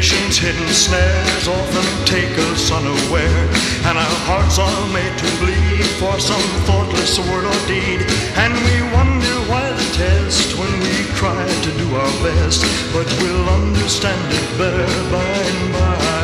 Temptation's hidden snares often take us unaware, and our hearts are made to bleed for some thoughtless word or deed. And we wonder why the test when we try to do our best, but we'll understand it better by and by.